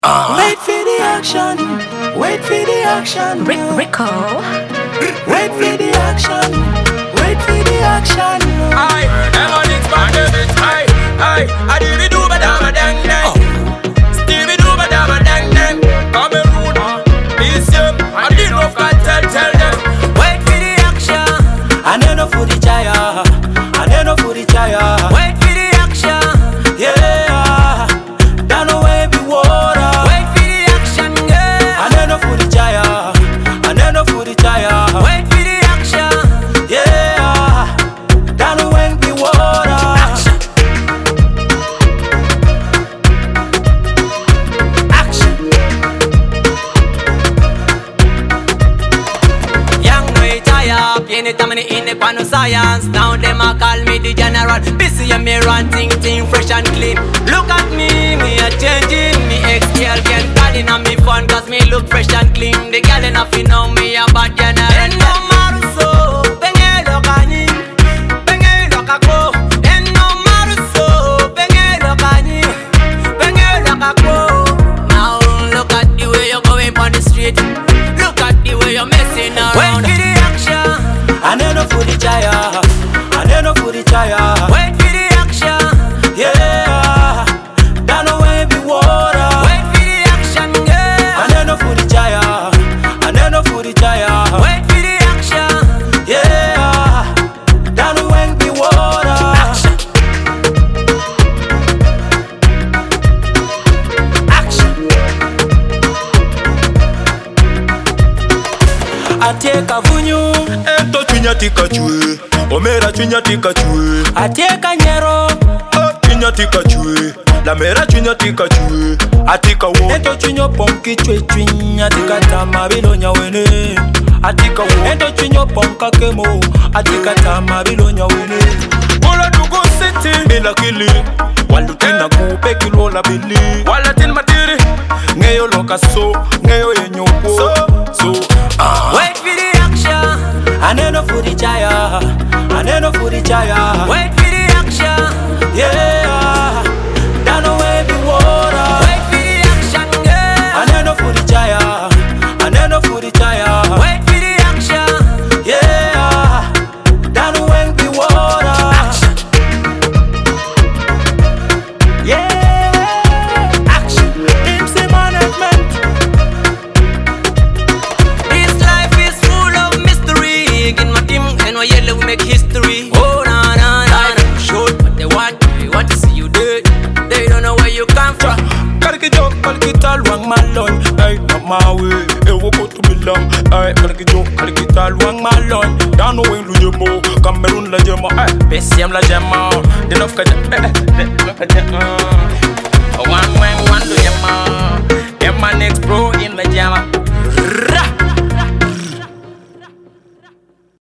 Wait for the action. Wait for the action. Rico. Wait for the action. Wait for the action. Aye, them on it, man, them it. Aye, I did it do badama dang dang. Stevie do badama dang dang. Cameroon, Lyceum, I did no cartel, tell them. Wait for the action. I know for the jaya. I know for the jaya. Wait for the action. Yeah, down the way be water. Wait for the action, yeah. I know for the jaya. I know for the jaya. Wait for the action. Yeah, down the way be water. Action. Action. Young no retire, anytime in the pan science. Now them a call me the general. Busy and me run ting fresh and clean. Look at me a changing. Me ex-girl can call in on me fun, cause me look fresh and clean. The girl enough you know me a bad general. En no maruso, pengelo kani, pengelo kako. En no maruso, pengelo kani, pengelo kako. Now look at the way you're going on the street. Look at the way you're messing around. Wait for the action. I know for the jaya. I know for the jaya. Wait for the action. Yeah, down the way be water. Wait for the action, yeah. I know for the jaya. I know for the jaya. Wait for the action. Yeah, down the way be water. Action. Action. I take a vunyu. Ento chinya tika chue, omera chinya tika chue. I take a nyero. Chinya tika chue, la mera chinya tika chue. Atika wo, Ento chinyo ponki chwe chinya tika tama bilonya wene. Atika wo. Ento chinyo ponka kemo. Atika tama bilonya wene. Bola dugo city, bila kili. Walutina kupe kilola bili. Wala tin matiri, Ngeyo loka so, ngeyo yenyoko. So. Wait for the action. I know for the jaya. I know for the jaya. Wait for the action. Yeah, down the way be water. Wait for the action, yeah. I know for the jaya. I know for the jaya. Wait for the action. Yeah, down the way be water. Action. Yeah, action. MC management. This life is full of mystery. In my team, and my yellow we make history. Oh na na na. Life short, but they want to see you dead. They don't know where you come from. Kalkijo, kalkital wang malon. Ay, not my way. E wo go to Milan. Ay, kalkijo, kalkital wang malon. Down the way lu jemo, Cameroon la jemo. Besiem la jema.